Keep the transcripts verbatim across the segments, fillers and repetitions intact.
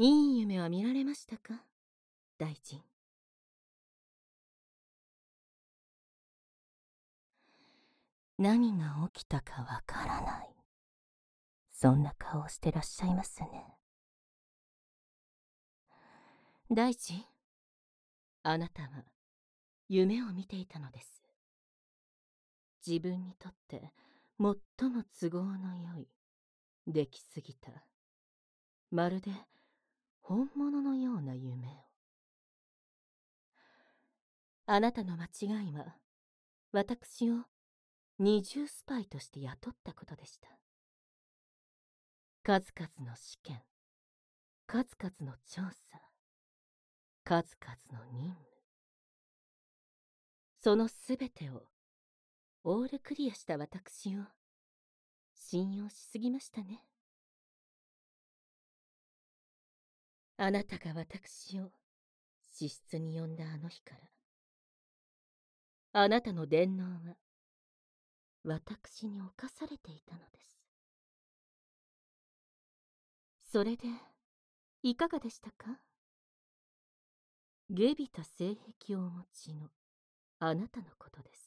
いい夢は見られましたか、大臣。何が起きたかわからない。そんな顔をしてらっしゃいますね。大臣、あなたは夢を見ていたのです。自分にとって最も都合のよい、出来すぎた、まるで本物のような夢を。あなたの間違いは、私を二重スパイとして雇ったことでした。数々の試験、数々の調査、数々の任務。そのすべてをオールクリアした私を信用しすぎましたね。あなたが私を私室に呼んだあの日から、あなたの電脳は私に侵されていたのです。それでいかがでしたか？下びた性癖をお持ちのあなたのことです。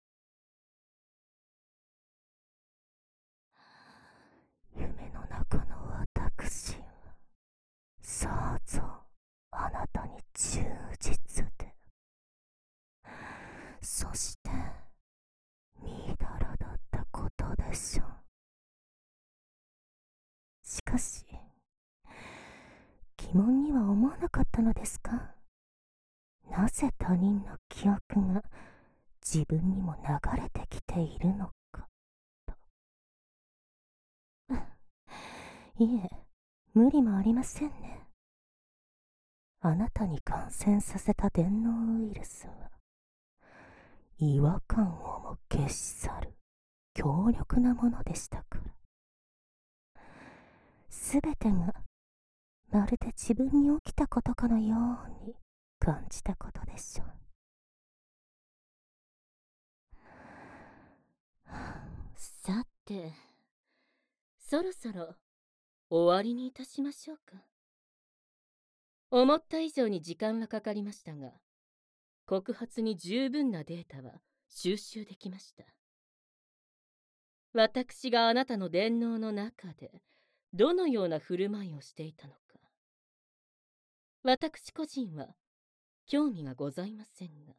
夢の中の私はさぞあなたに忠実で、そしてみだらだったことでしょう。しかし疑問には思わなかったのですか？なぜ他人の記憶が自分にも流れてきているのかと。いえ、無理もありませんね。あなたに感染させた電脳ウイルスは違和感をも消し去る強力なものでしたから。すべてがまるで自分に起きたことかのように感じたことでしょう。さて、そろそろ終わりにいたしましょうか。思った以上に時間はかかりましたが、告発に十分なデータは収集できました。私があなたの電脳の中でどのような振る舞いをしていたのか、私個人は興味がございませんが。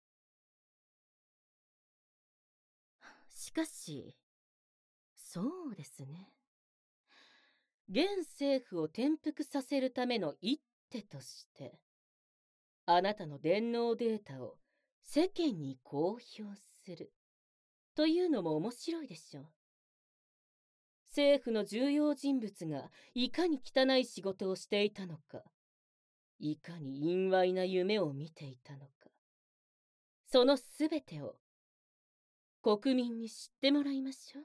しかし、そうですね。現政府を転覆させるための一手として、あなたの電脳データを世間に公表するというのも面白いでしょう。政府の重要人物がいかに汚い仕事をしていたのか、いかに陰猥な夢を見ていたのか、そのすべてを国民に知ってもらいましょう。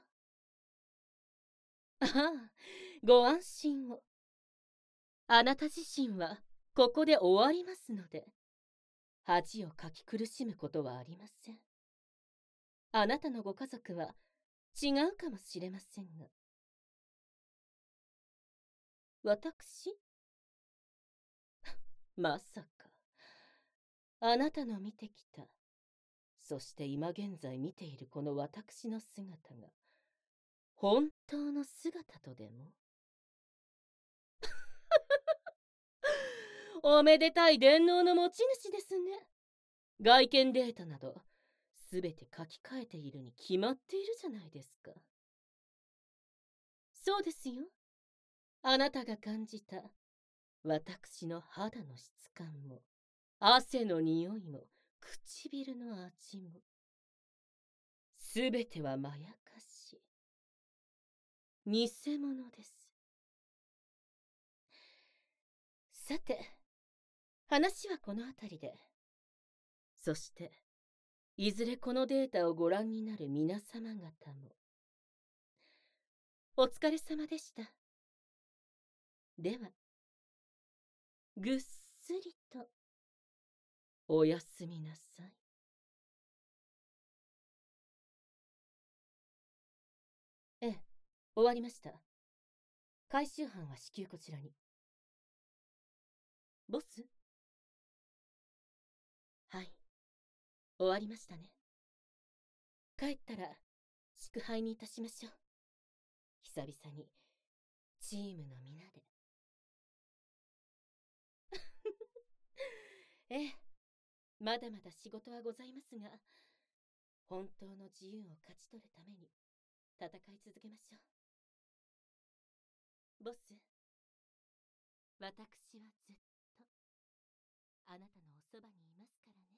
ああ、ご安心を。あなた自身はここで終わりますので、恥をかき苦しむことはありません。あなたのご家族は違うかもしれませんが。私？まさか。あなたの見てきた、そして今現在見ているこの私の姿が、本当の姿とでも？おめでたい電脳の持ち主ですね。外見データなど、すべて書き換えているに決まっているじゃないですか。そうですよ。あなたが感じた、私の肌の質感も、汗の匂いも、唇の味も、すべてはまやかし、偽物です。さて、話はこのあたりで。そして、いずれこのデータをご覧になる皆様方も、お疲れ様でした。では、ぐっすりと、おやすみなさい。ええ、終わりました。回収班は至急こちらに。 ボス？はい。終わりましたね。帰ったら、祝杯にいたしましょう。久々に、チームの皆で。ええ、まだまだ仕事はございますが、本当の自由を勝ち取るために、戦い続けましょう。ボス、私はずっと、あなたのおそばにいますからね。